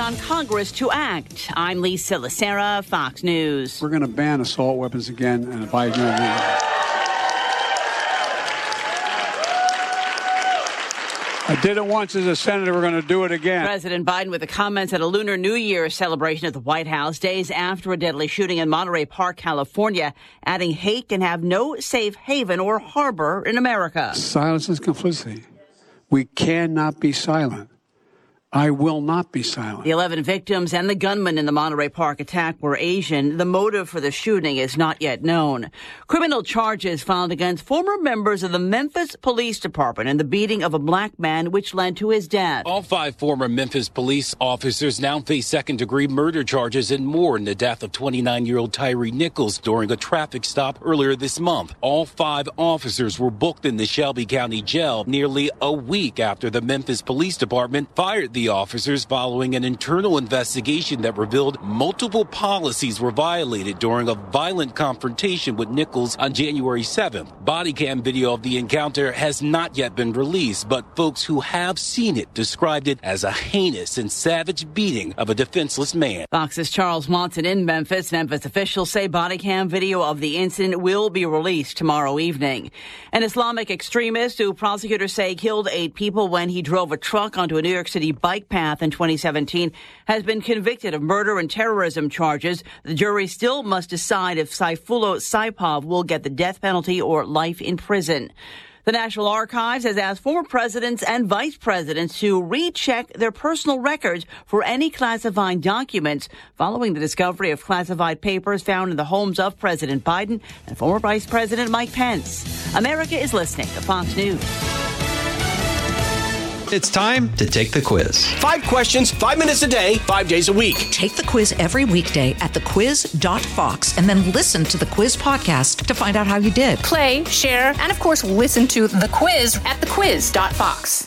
on Congress to act. I'm Lisa Lacera, Fox News. We're going to ban assault weapons again, and if I did it once as a senator, we're going to do it again. President Biden with the comments at a Lunar New Year celebration at the White House, days after a deadly shooting in Monterey Park, California, adding hate can have no safe haven or harbor in America. Silence is complicity. We cannot be silent. I will not be silent. The 11 victims and the gunman in the Monterey Park attack were Asian. The motive for the shooting is not yet known. Criminal charges filed against former members of the Memphis Police Department in the beating of a black man, which led to his death. All 5 former Memphis police officers now face second-degree murder charges and more in the death of 29-year-old Tyree Nichols during a traffic stop earlier this month. All 5 officers were booked in the Shelby County Jail nearly a week after the Memphis Police Department fired the officers following an internal investigation that revealed multiple policies were violated during a violent confrontation with Nichols on January 7th. Body cam video of the encounter has not yet been released, but folks who have seen it described it as a heinous and savage beating of a defenseless man. Fox's Charles Monson in Memphis. Memphis officials say body cam video of the incident will be released tomorrow evening. An Islamic extremist who prosecutors say killed 8 people when he drove a truck onto a New York City bike path in 2017 has been convicted of murder and terrorism charges. The jury still must decide if Saifullah Saipov will get the death penalty or life in prison. The National Archives has asked former presidents and vice presidents to recheck their personal records for any classified documents following the discovery of classified papers found in the homes of President Biden and former Vice President Mike Pence. America is listening to Fox News. It's time to take the quiz. 5 questions, 5 minutes a day, 5 days a week. Take the quiz every weekday at thequiz.fox and then listen to the quiz podcast to find out how you did. Play, share, and of course, listen to the quiz at thequiz.fox.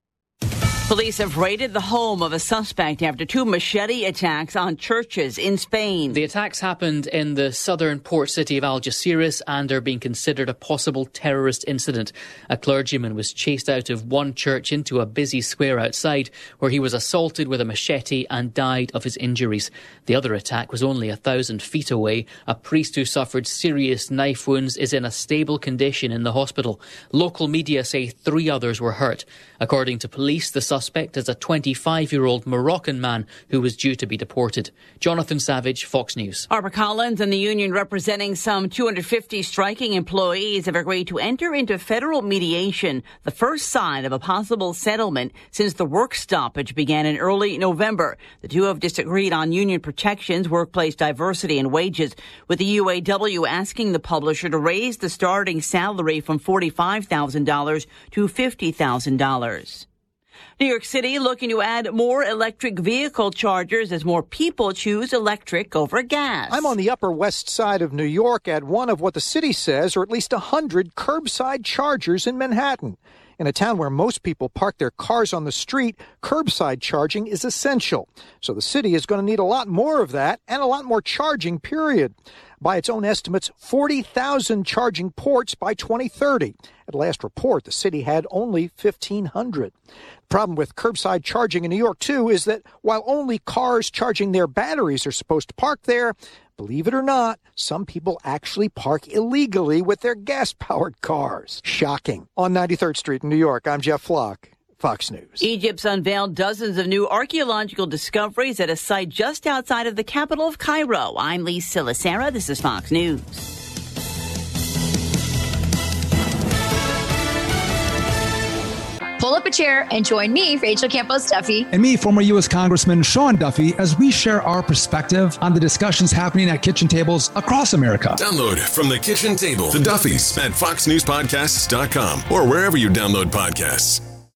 Police have raided the home of a suspect after 2 machete attacks on churches in Spain. The attacks happened in the southern port city of Algeciras and are being considered a possible terrorist incident. A clergyman was chased out of one church into a busy square outside, where he was assaulted with a machete and died of his injuries. The other attack was only 1,000 feet away. A priest who suffered serious knife wounds is in a stable condition in the hospital. Local media say 3 others were hurt. According to police, the suspect is a 25-year-old Moroccan man who was due to be deported. Jonathan Savage, Fox News. HarperCollins and the union representing some 250 striking employees have agreed to enter into federal mediation, the first sign of a possible settlement since the work stoppage began in early November. The two have disagreed on union protections, workplace diversity, and wages, with the UAW asking the publisher to raise the starting salary from $45,000 to $50,000. New York City looking to add more electric vehicle chargers as more people choose electric over gas. I'm on the Upper West Side of New York at one of what the city says are at least 100 curbside chargers in Manhattan. In a town where most people park their cars on the street, curbside charging is essential. So the city is going to need a lot more of that and a lot more charging, period. By its own estimates, 40,000 charging ports by 2030. At last report, the city had only 1,500. The problem with curbside charging in New York, too, is that while only cars charging their batteries are supposed to park there, believe it or not, some people actually park illegally with their gas-powered cars. Shocking. On 93rd Street in New York, I'm Jeff Flock, Fox News. Egypt's unveiled dozens of new archaeological discoveries at a site just outside of the capital of Cairo. I'm Lisa Lacera. This is Fox News. Pull up a chair and join me, Rachel Campos Duffy. And me, former U.S. Congressman Sean Duffy, as we share our perspective on the discussions happening at kitchen tables across America. Download From the Kitchen Table, The Duffys, at foxnewspodcasts.com or wherever you download podcasts.